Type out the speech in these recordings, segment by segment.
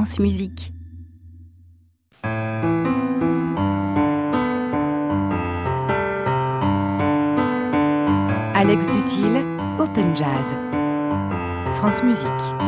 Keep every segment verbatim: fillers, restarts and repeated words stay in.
France Musique. Alex Duthil, Open Jazz. France Musique.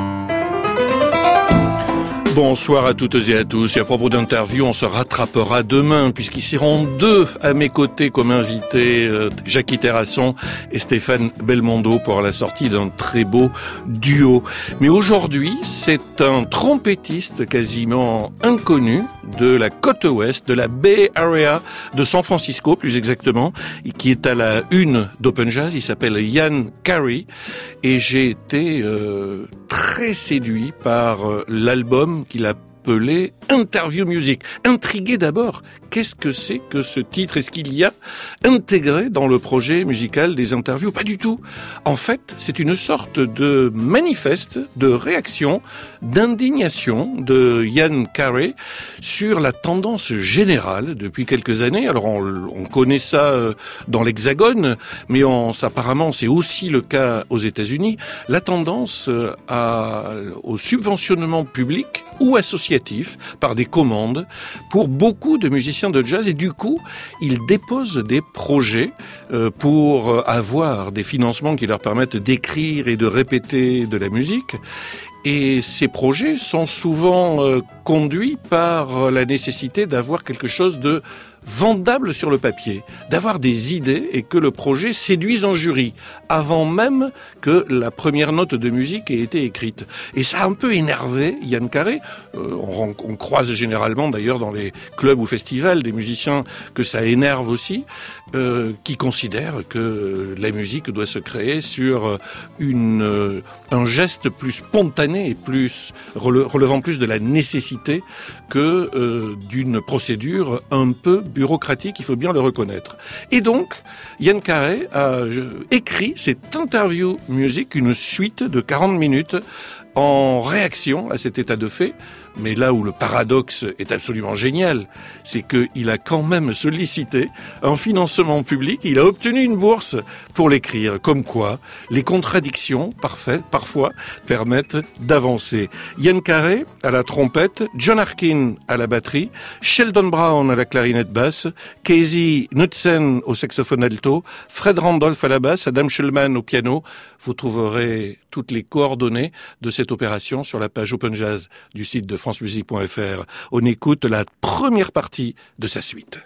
Bonsoir à toutes et à tous. Et à propos d'interview, on se rattrapera demain puisqu'ils seront deux à mes côtés comme invités, euh, Jackie Terrasson et Stéphane Belmondo pour la sortie d'un très beau duo. Mais aujourd'hui, c'est un trompettiste quasiment inconnu de la côte ouest, de la Bay Area de San Francisco plus exactement, qui est à la une d'Open Jazz. Il s'appelle Ian Carey et j'ai été euh, très séduit par euh, l'album qu'il a appelé Interview Music. Intrigué d'abord, qu'est-ce que c'est que ce titre? Est-ce qu'il y a intégré dans le projet musical des interviews? Pas du tout. En fait, c'est une sorte de manifeste de réaction, d'indignation de Ian Carey sur la tendance générale depuis quelques années. Alors on, on connaît ça dans l'Hexagone, mais on, apparemment c'est aussi le cas aux États-Unis. La tendance à, au subventionnement public ou associatif par des commandes pour beaucoup de musiciens de jazz, et du coup ils déposent des projets euh, pour avoir des financements qui leur permettent d'écrire et de répéter de la musique. Et ces projets sont souvent euh, conduits par la nécessité d'avoir quelque chose de vendable sur le papier, d'avoir des idées et que le projet séduise un jury avant même que la première note de musique ait été écrite. Et ça a un peu énervé Ian Carey. Euh, on, on croise généralement d'ailleurs dans les clubs ou festivals des musiciens que ça énerve aussi, euh, qui considèrent que la musique doit se créer sur une, euh, un geste plus spontané et plus rele, relevant plus de la nécessité que euh, d'une procédure un peu bureaucratique, il faut bien le reconnaître. Et donc, Ian Carey a écrit cette interview music, une suite de quarante minutes en réaction à cet état de fait. Mais là où le paradoxe est absolument génial, c'est qu'il a quand même sollicité un financement public, il a obtenu une bourse pour l'écrire. Comme quoi, les contradictions parfaites, parfois, permettent d'avancer. Ian Carey à la trompette, John Harkin à la batterie, Sheldon Brown à la clarinette basse, Casey Knudsen au saxophone alto, Fred Randolph à la basse, Adam Shulman au piano. Vous trouverez toutes les coordonnées de cette opération sur la page Open Jazz du site de france musique point f r. On écoute la première partie de sa suite.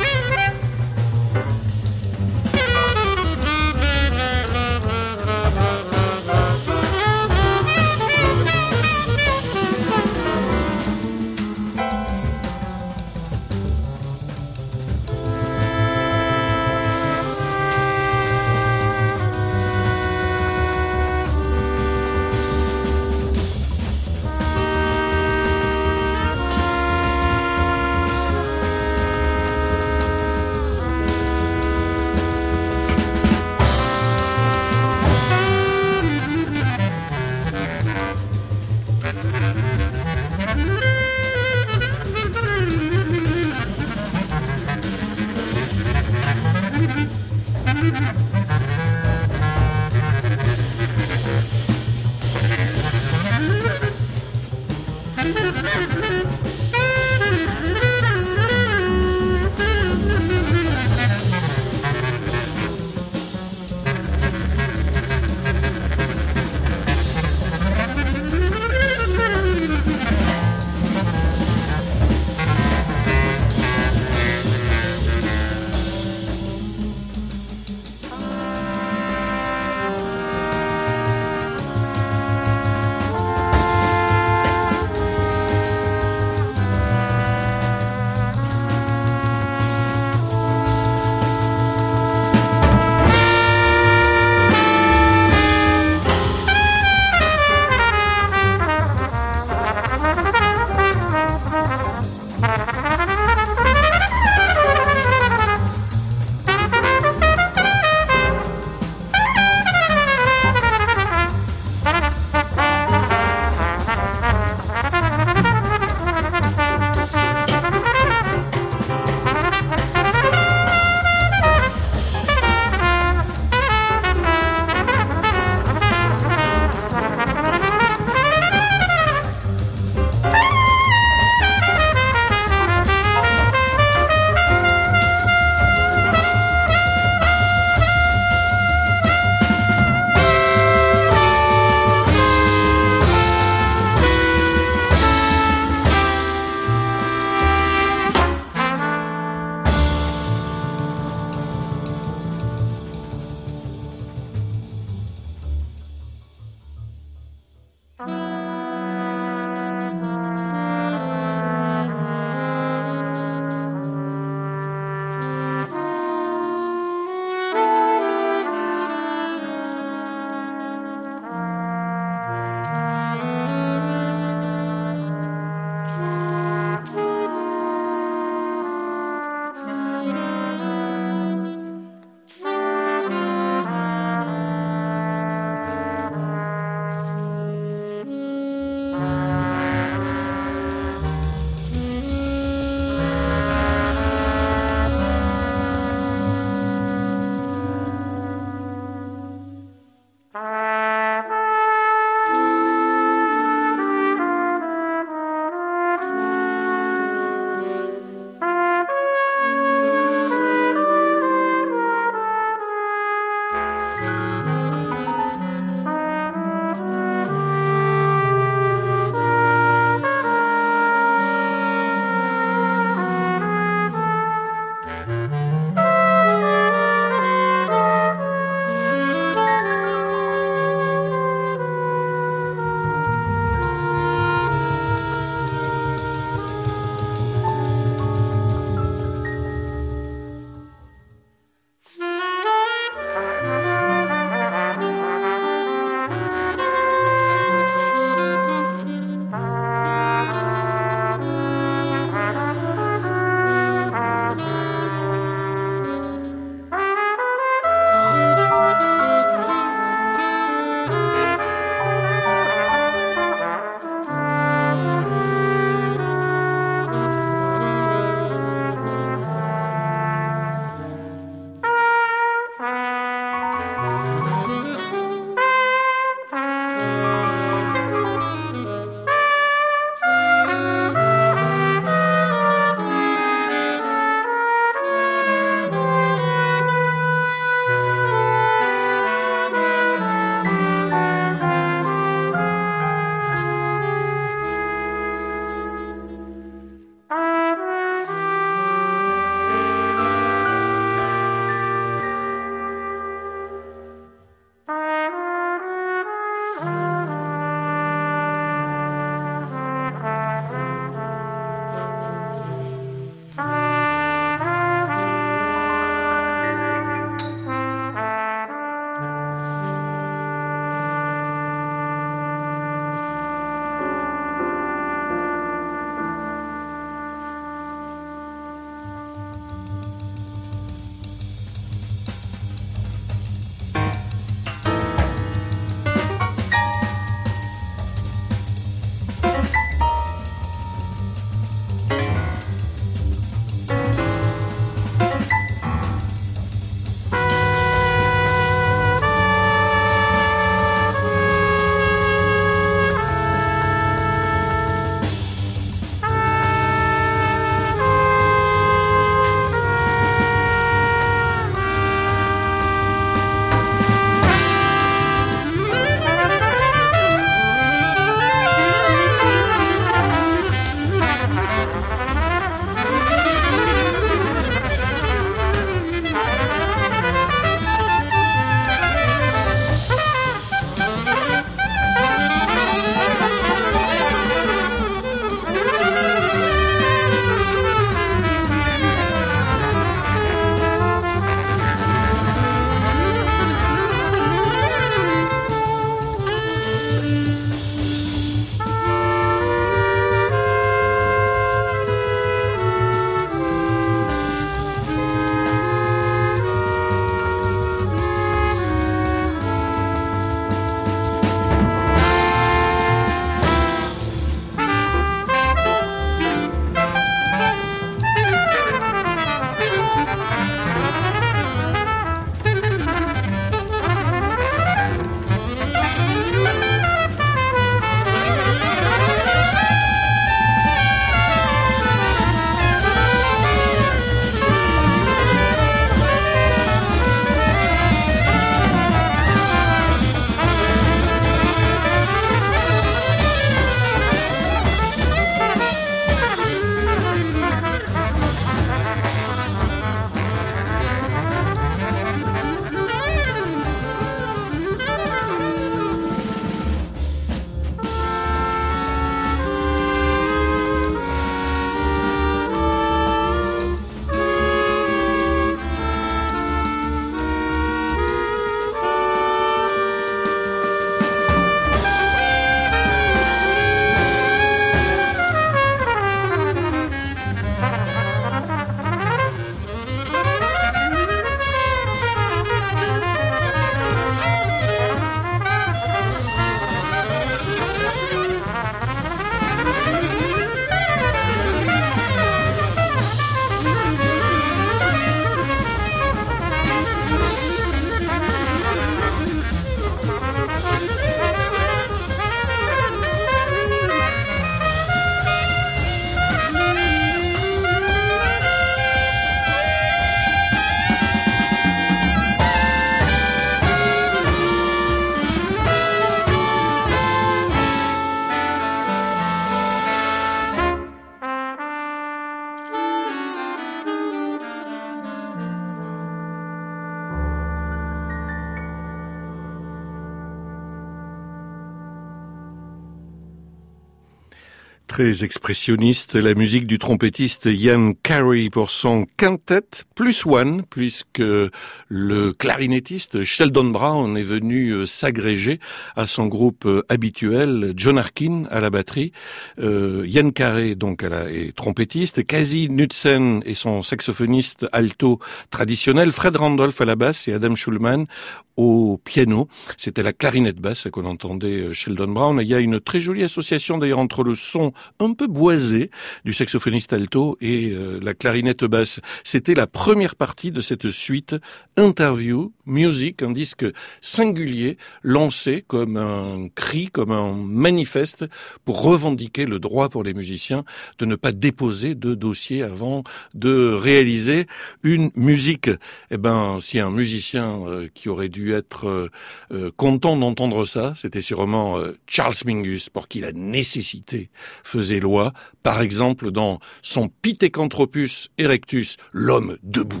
Très expressionniste, la musique du trompettiste Ian Carey pour son quintet plus one, puisque le clarinettiste Sheldon Brown est venu s'agréger à son groupe habituel, John Harkin à la batterie, euh, Ian Carey donc à la, est trompettiste, Kazi Knudsen est son saxophoniste alto traditionnel, Fred Randolph à la basse et Adam Schulman au piano. C'était la clarinette basse qu'on entendait Sheldon Brown. Il y a une très jolie association d'ailleurs entre le son un peu boisé du saxophoniste alto et euh, la clarinette basse. C'était la première partie de cette suite Interview Music, un disque singulier lancé comme un cri, comme un manifeste pour revendiquer le droit pour les musiciens de ne pas déposer de dossier avant de réaliser une musique. Eh ben, si un musicien euh, qui aurait dû être euh, euh, content d'entendre ça, c'était sûrement euh, Charles Mingus, pour qui la nécessité faisait loi, par exemple dans son Pithecanthropus erectus, l'homme debout.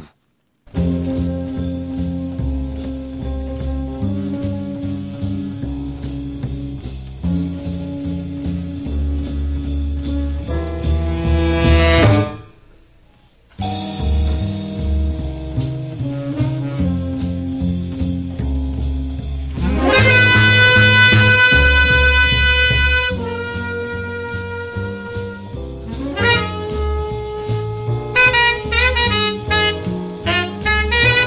Thank you.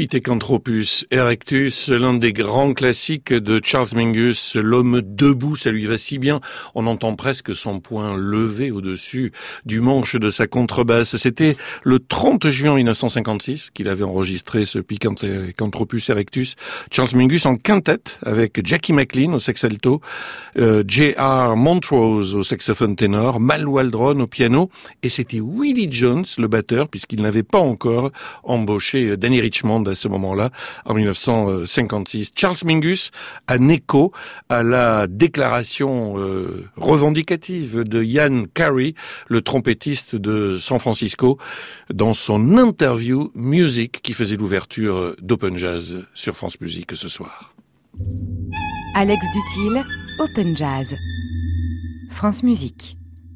Pithecanthropus erectus, l'un des grands classiques de Charles Mingus, l'homme debout, ça lui va si bien, on entend presque son poing levé au-dessus du manche de sa contrebasse. C'était le trente juin mille neuf cent cinquante-six qu'il avait enregistré ce Pithecanthropus erectus, Charles Mingus en quintette avec Jackie McLean au sax alto, euh, J R Montrose au saxophone ténor, Mal Waldron au piano, et c'était Willie Jones, le batteur, puisqu'il n'avait pas encore embauché Danny Richmond à ce moment-là, en mille neuf cent cinquante-six. Charles Mingus, un écho à la déclaration euh, revendicative de Ian Carey, le trompettiste de San Francisco, dans son interview Music qui faisait l'ouverture d'Open Jazz sur France Musique ce soir. Alex Dutil, Open Jazz. France Musique.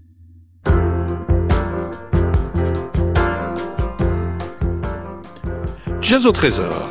Jazz au trésor.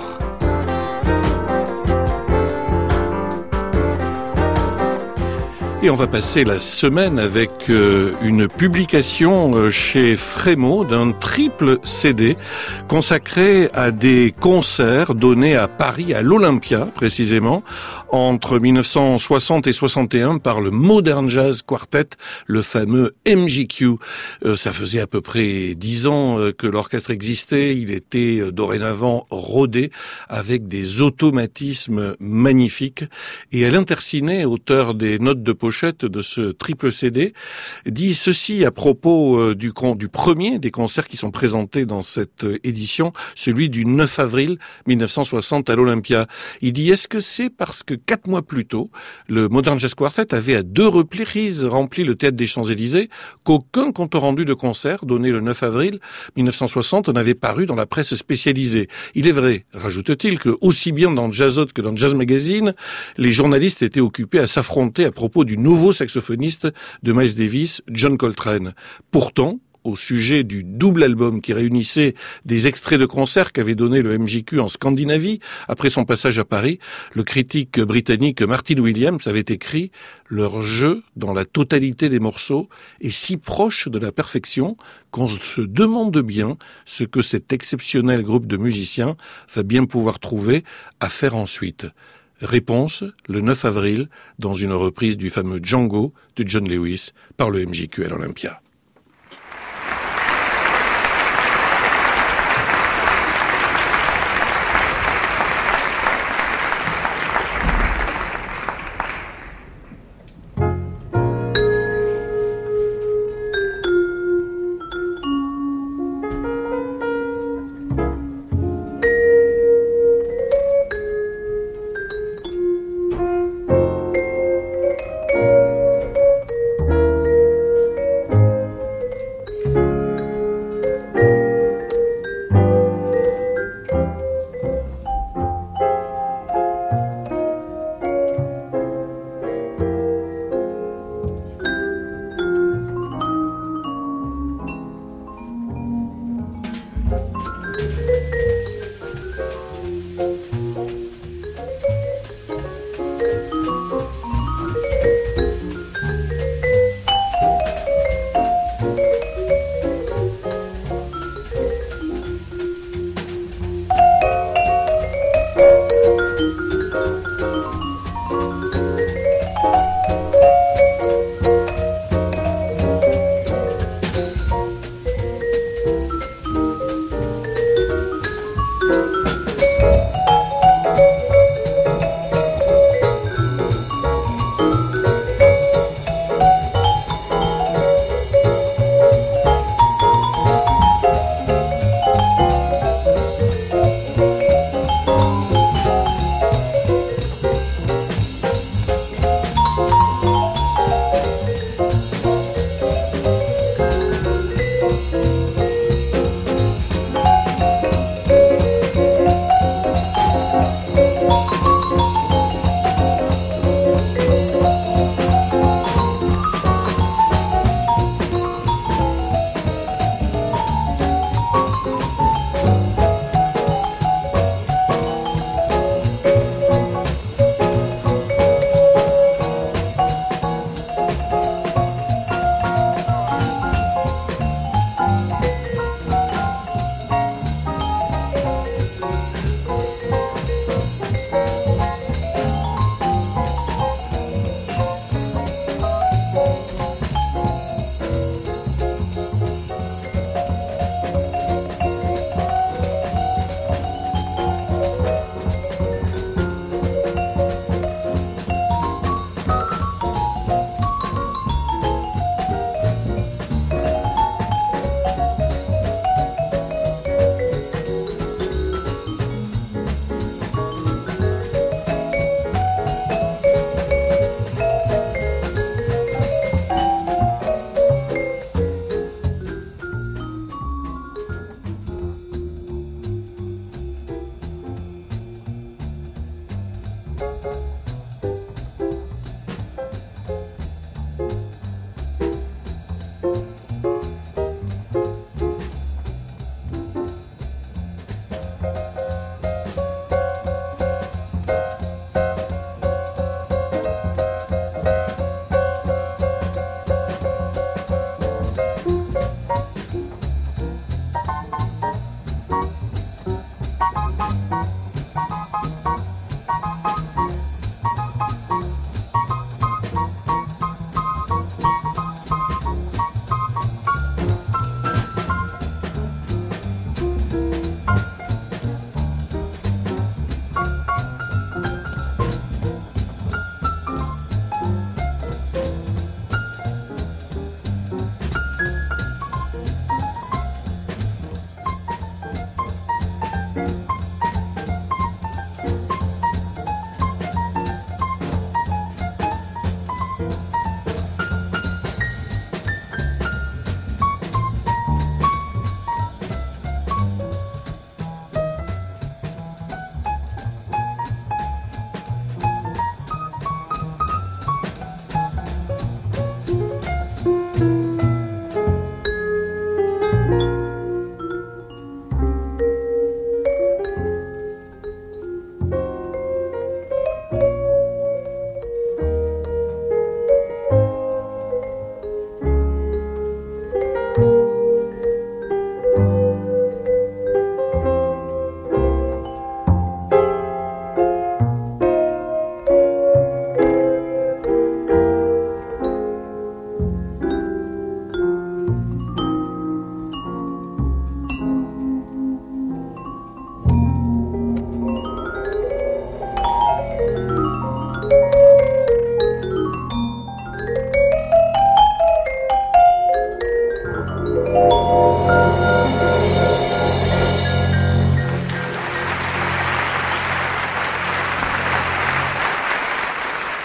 Et on va passer la semaine avec euh, une publication euh, chez Frémo d'un triple C D consacré à des concerts donnés à Paris, à l'Olympia précisément, entre mille neuf cent soixante et soixante et un par le Modern Jazz Quartet, le fameux M J Q. Euh, ça faisait à peu près dix ans euh, que l'orchestre existait, il était euh, dorénavant rodé avec des automatismes magnifiques. Et Alain Tercinet, auteur des notes de pochette de ce triple C D, dit ceci à propos euh, du, con, du premier des concerts qui sont présentés dans cette euh, édition, celui du neuf avril mille neuf cent soixante à l'Olympia. Il dit, est-ce que c'est parce que quatre mois plus tôt, le Modern Jazz Quartet avait à deux reprises rempli le Théâtre des Champs-Élysées, qu'aucun compte rendu de concert donné le neuf avril mille neuf cent soixante n'avait paru dans la presse spécialisée. Il est vrai, rajoute-t-il, que aussi bien dans Jazzot que dans Jazz Magazine, les journalistes étaient occupés à s'affronter à propos du nouveau saxophoniste de Miles Davis, John Coltrane. Pourtant, au sujet du double album qui réunissait des extraits de concerts qu'avait donné le M J Q en Scandinavie après son passage à Paris, le critique britannique Martin Williams avait écrit « Leur jeu, dans la totalité des morceaux, est si proche de la perfection qu'on se demande bien ce que cet exceptionnel groupe de musiciens va bien pouvoir trouver à faire ensuite ». Réponse, le neuf avril, dans une reprise du fameux Django de John Lewis par le M J Q à l'Olympia.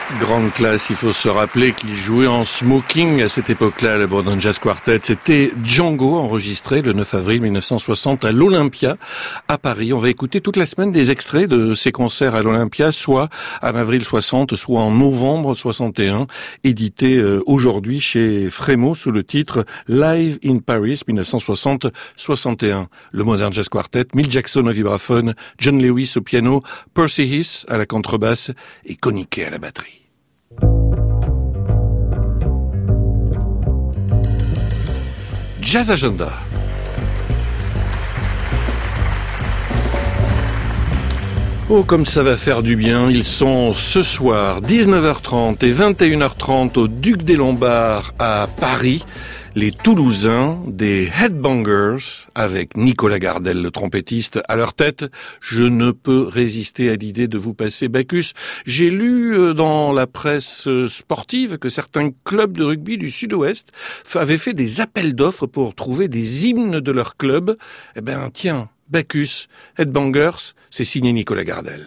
Grande classe, il faut se rappeler qu'il jouait en smoking à cette époque-là, le Borden Jazz Quartet. C'était Django, enregistré le neuf avril mille neuf cent soixante à l'Olympia, à Paris. On va écouter toute la semaine des extraits de ces concerts à l'Olympia, soit en avril soixante, soit en novembre soixante et un, édité euh, aujourd'hui chez Frémo sous le titre Live in Paris mille neuf cent soixante soixante et un. Le Modern Jazz Quartet, Milt Jackson au vibraphone, John Lewis au piano, Percy Hiss à la contrebasse et Connie Kay à la batterie. Jazz Agenda. Oh, comme ça va faire du bien. Ils sont ce soir dix-neuf heures trente et vingt et une heures trente au Duc des Lombards à Paris. Les Toulousains des Headbangers avec Nicolas Gardel, le trompettiste, à leur tête. Je ne peux résister à l'idée de vous passer Bacchus. J'ai lu dans la presse sportive que certains clubs de rugby du Sud-Ouest avaient fait des appels d'offres pour trouver des hymnes de leur club. Eh ben, tiens, Bacchus, Headbangers, c'est signé Nicolas Gardel.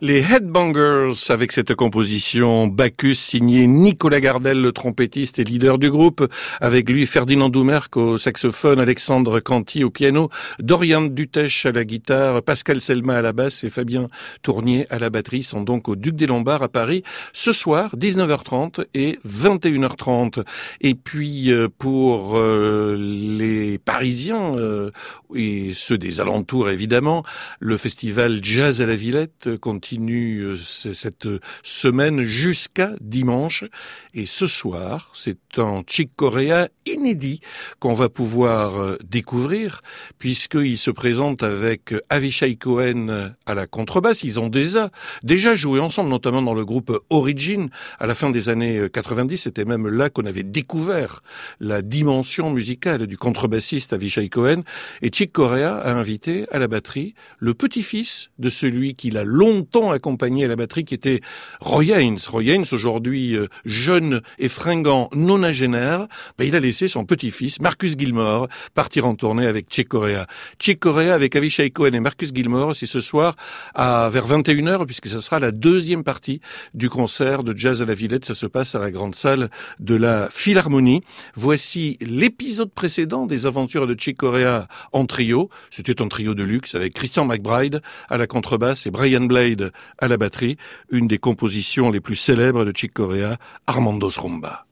Les Headbangers avec cette composition Bacchus signée Nicolas Gardel, le trompettiste et leader du groupe. Avec lui Ferdinand Doumerc au saxophone, Alexandre Canty au piano, Dorian Dutèche à la guitare, Pascal Selma à la basse et Fabien Tournier à la batterie sont donc au Duc des Lombards à Paris ce soir, dix-neuf heures trente et vingt et une heures trente. Et puis pour euh, les Parisiens euh, et ceux des alentours évidemment, le festival Jazz à la Villette continue continue cette semaine jusqu'à dimanche. Et ce soir, c'est un Chick Corea inédit qu'on va pouvoir découvrir, puisqu'il se présente avec Avishai Cohen à la contrebasse. Ils ont déjà, déjà joué ensemble, notamment dans le groupe Origin, à la fin des années quatre-vingt-dix. C'était même là qu'on avait découvert la dimension musicale du contrebassiste Avishai Cohen. Et Chick Corea a invité à la batterie le petit-fils de celui qui l'a longtemps accompagné à la batterie, qui était Roy Haynes. Roy Haynes, aujourd'hui euh, jeune et fringant nonagénaire, ben, il a laissé son petit-fils, Marcus Gilmore, partir en tournée avec Chick Corea. Chick Corea avec Avishai Cohen et Marcus Gilmore, c'est ce soir à vers vingt et une heures, puisque ce sera la deuxième partie du concert de Jazz à la Villette. Ça se passe à la grande salle de la Philharmonie. Voici l'épisode précédent des aventures de Chick Corea en trio. C'était un trio de luxe avec Christian McBride à la contrebasse et Brian Blade à la batterie, une des compositions les plus célèbres de Chick Corea, Armando's Rumba.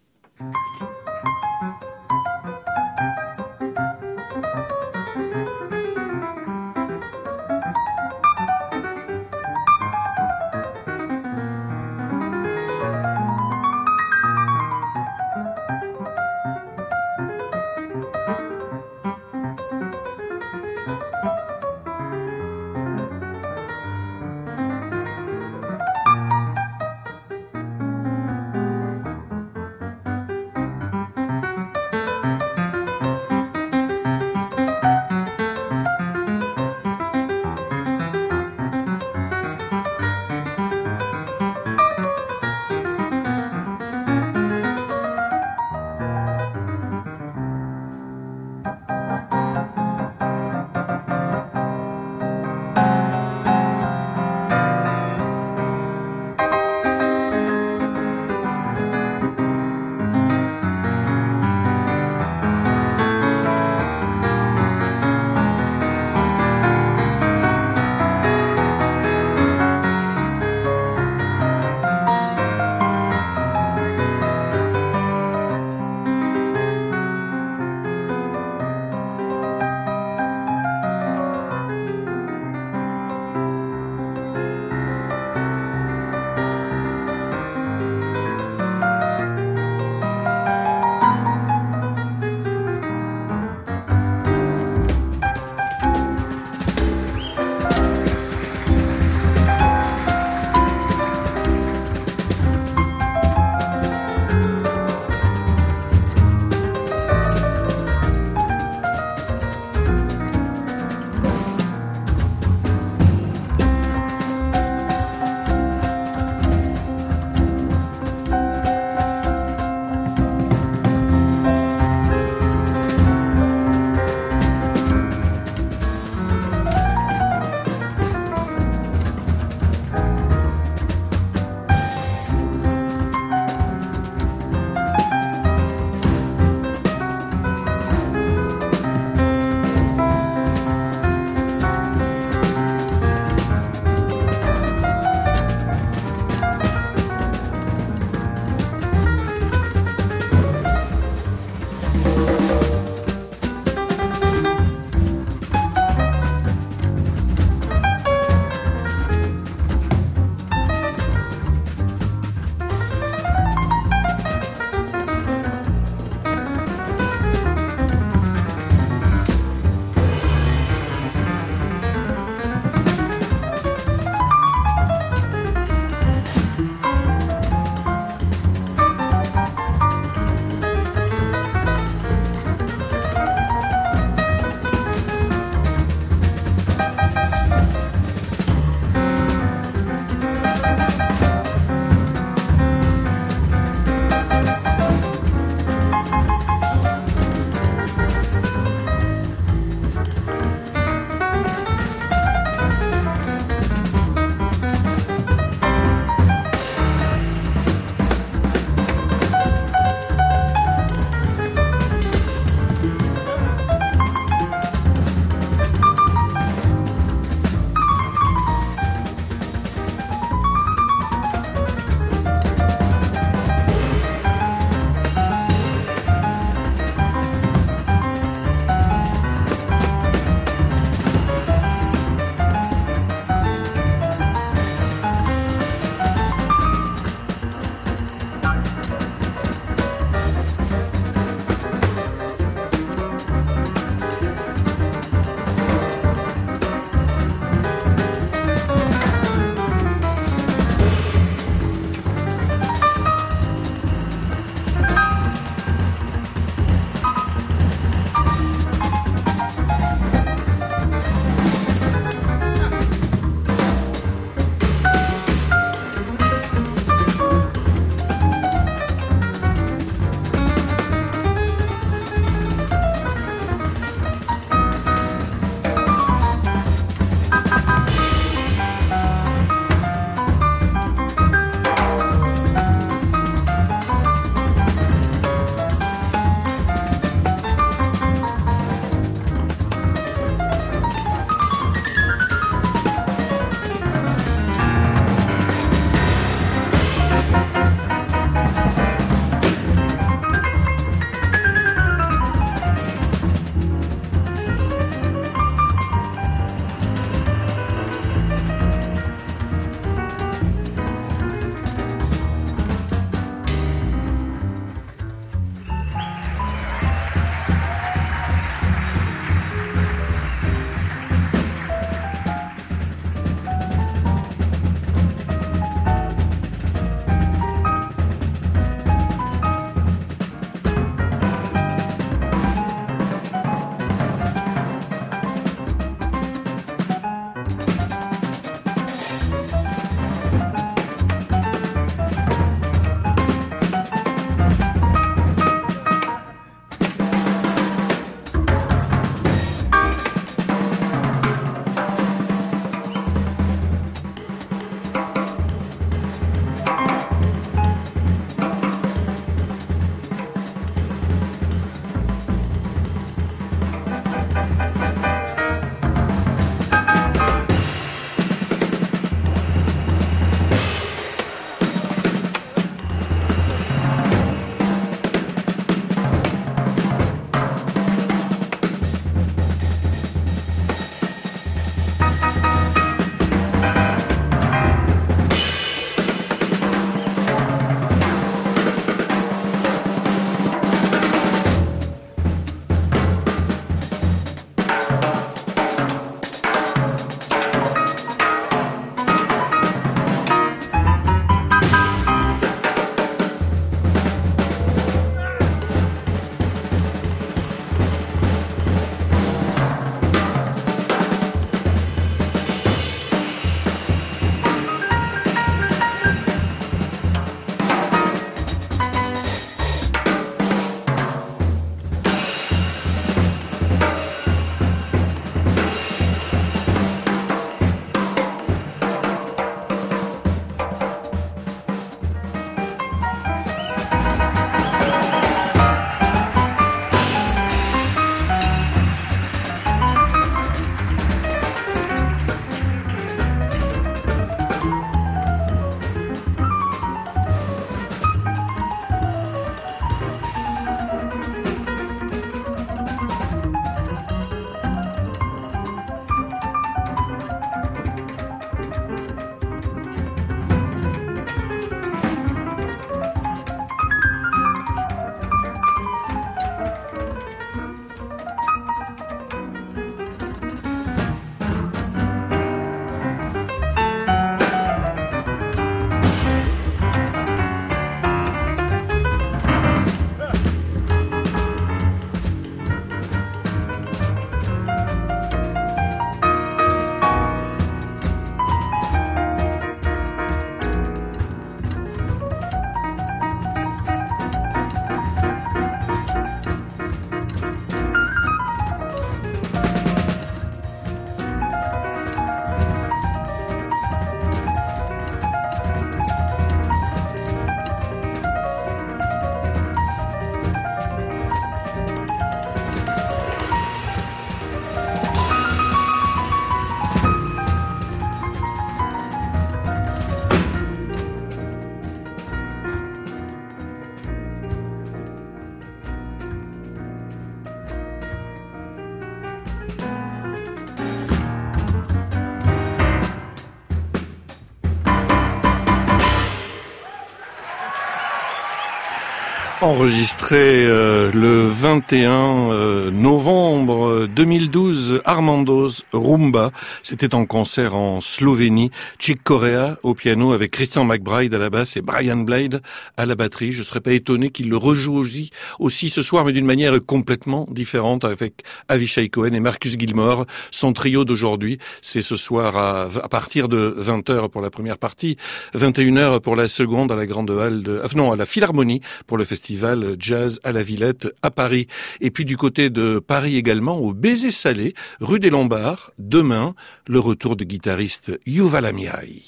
Enregistré euh, le vingt et un euh, novembre deux mille douze, Armando's Rumba. C'était en concert en Slovénie. Chick Corea au piano avec Christian McBride à la basse et Brian Blade à la batterie. Je ne serais pas étonné qu'il le rejoue aussi, aussi ce soir, mais d'une manière complètement différente avec Avishai Cohen et Marcus Gilmore. Son trio d'aujourd'hui, c'est ce soir à, à partir de vingt heures pour la première partie, vingt et une heures pour la seconde à la Grande Halle de, ah, non, à la Philharmonie pour le festival Jazz à la Villette à Paris. Et puis du côté de Paris également, au Baiser Salé, rue des Lombards, demain, le retour du guitariste Yuval Amiai.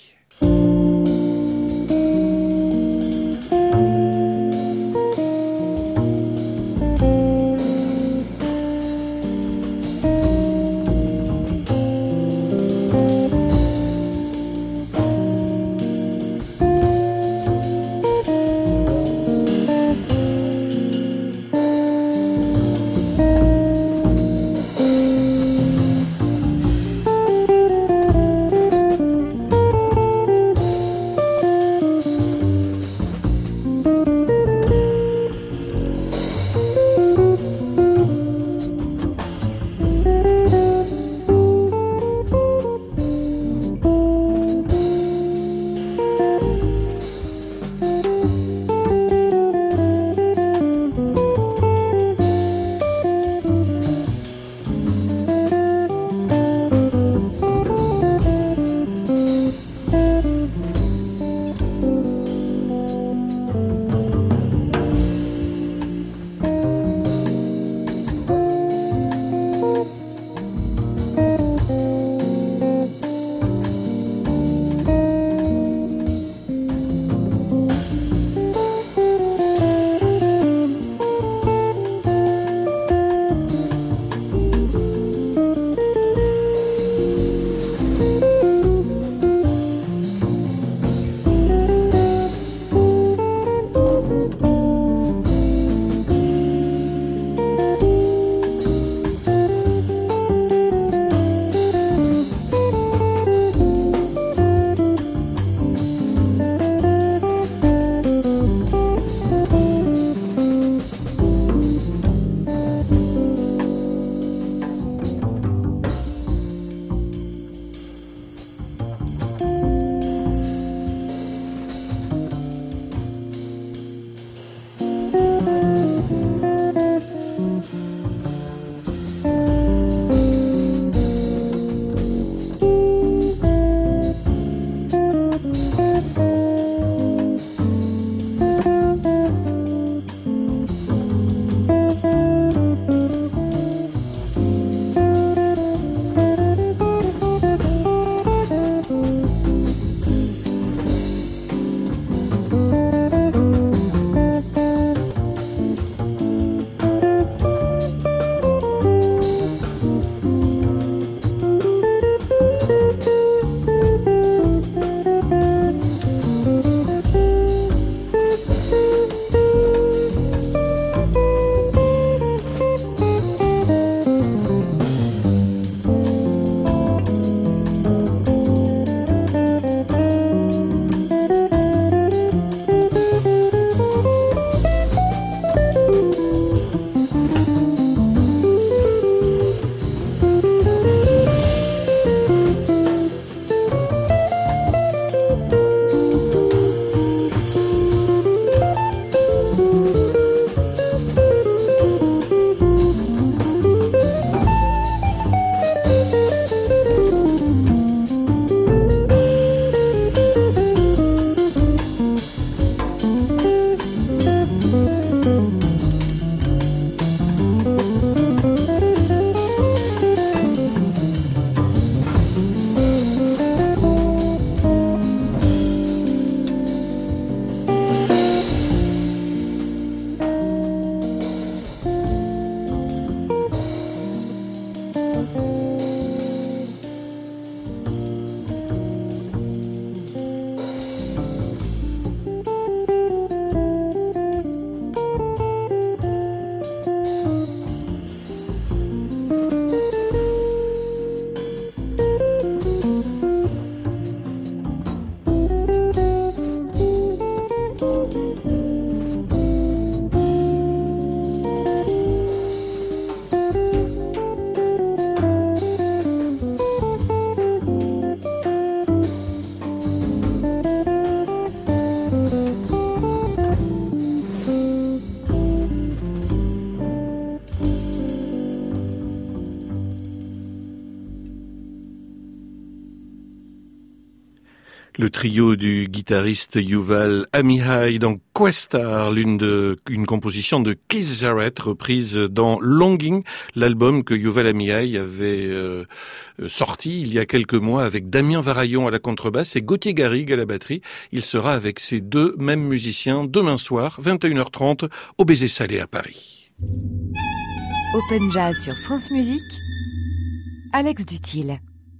Le trio du guitariste Yuval Amihai dans Questar, l'une de, une composition de Keith Jarrett reprise dans Longing, l'album que Yuval Amihai avait euh, sorti il y a quelques mois avec Damien Varaillon à la contrebasse et Gauthier Garrigue à la batterie. Il sera avec ces deux mêmes musiciens demain soir, vingt et une heures trente, au Baiser Salé à Paris. Open Jazz sur France Musique, Alex Duthil.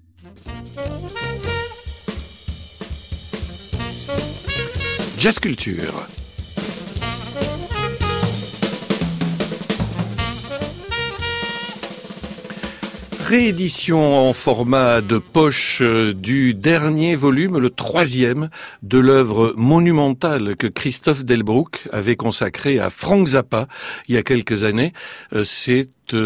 Jazz Culture. Réédition en format de poche du dernier volume, le troisième, de l'œuvre monumentale que Christophe Delbrück avait consacrée à Frank Zappa il y a quelques années. C'est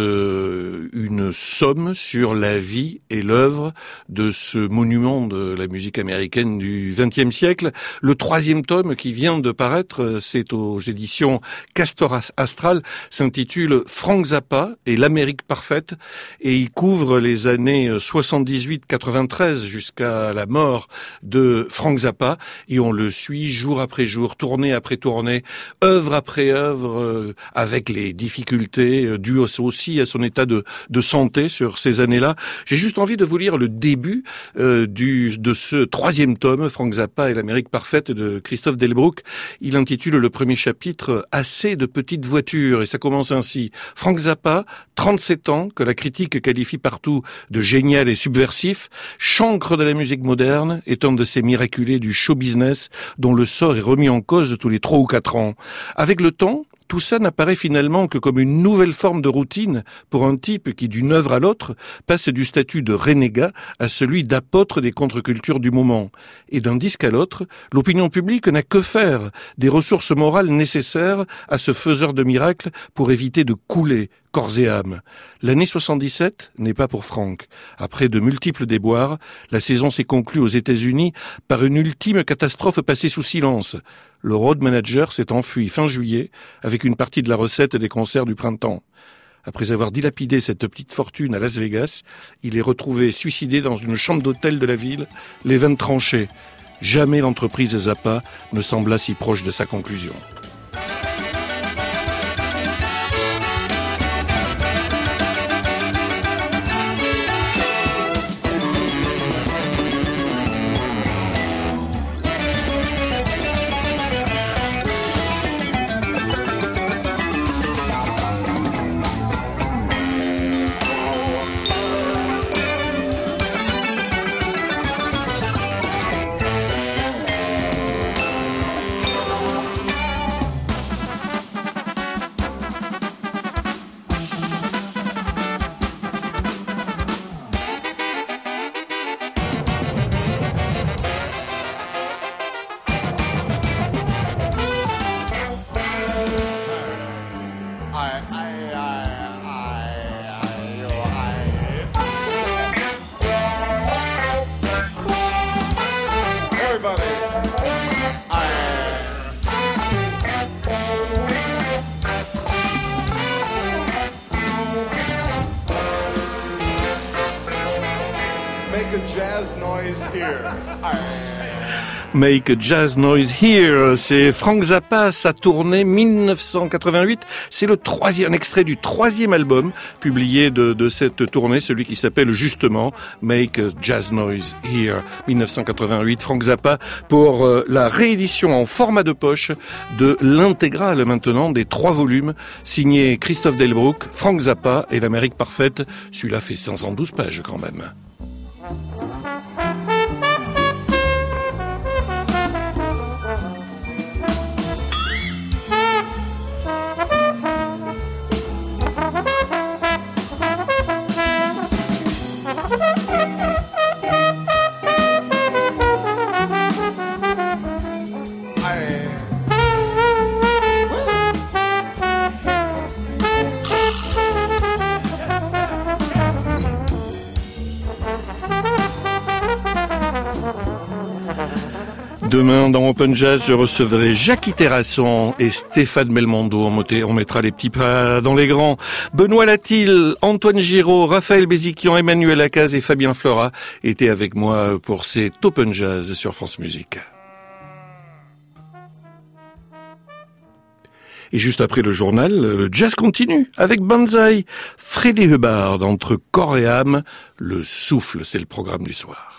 une somme sur la vie et l'œuvre de ce monument de la musique américaine du vingtième siècle. Le troisième tome qui vient de paraître, c'est aux éditions Castor Astral, s'intitule Frank Zappa et l'Amérique parfaite, et il couvre les années soixante-dix-huit quatre-vingt-treize jusqu'à la mort de Frank Zappa, et on le suit jour après jour, tournée après tournée, œuvre après œuvre, avec les difficultés dues au aussi à son état de, de santé sur ces années-là. J'ai juste envie de vous lire le début euh, du, de ce troisième tome, Frank Zappa et l'Amérique parfaite de Christophe Delbrück. Il intitule le premier chapitre « Assez de petites voitures » et ça commence ainsi. Frank Zappa, trente-sept ans, que la critique qualifie partout de génial et subversif, chancre de la musique moderne, étant de ces miraculés du show business dont le sort est remis en cause tous les trois ou quatre ans. Avec le temps, tout ça n'apparaît finalement que comme une nouvelle forme de routine pour un type qui, d'une œuvre à l'autre, passe du statut de renégat à celui d'apôtre des contre-cultures du moment. Et d'un disque à l'autre, l'opinion publique n'a que faire des ressources morales nécessaires à ce faiseur de miracles pour éviter de couler corps et âme. L'année soixante-dix-sept n'est pas pour Frank. Après de multiples déboires, la saison s'est conclue aux États-Unis par une ultime catastrophe passée sous silence. Le road manager s'est enfui fin juillet avec une partie de la recette des concerts du printemps. Après avoir dilapidé cette petite fortune à Las Vegas, il est retrouvé suicidé dans une chambre d'hôtel de la ville, les veines tranchées. Jamais l'entreprise Zappa ne sembla si proche de sa conclusion. Make a Jazz Noise Here, c'est Frank Zappa, sa tournée dix-neuf cent quatre-vingt-huit. C'est le troisième extrait du troisième album publié de, de cette tournée, celui qui s'appelle justement Make a Jazz Noise Here, dix-neuf cent quatre-vingt-huit. Frank Zappa pour euh, la réédition en format de poche de l'intégrale maintenant des trois volumes signé Christophe Delbrück, Frank Zappa et l'Amérique parfaite. Celui-là fait cinq cent douze pages quand même. Demain, dans Open Jazz, je recevrai Jackie Terrasson et Stéphane Belmondo. On mettra les petits pas dans les grands. Benoît Latil, Antoine Giraud, Raphaël Béziquian, Emmanuel Lacaze et Fabien Flora étaient avec moi pour cet Open Jazz sur France Musique. Et juste après le journal, le jazz continue avec Banzai, Freddie Hubbard, entre corps et âme, le souffle, c'est le programme du soir.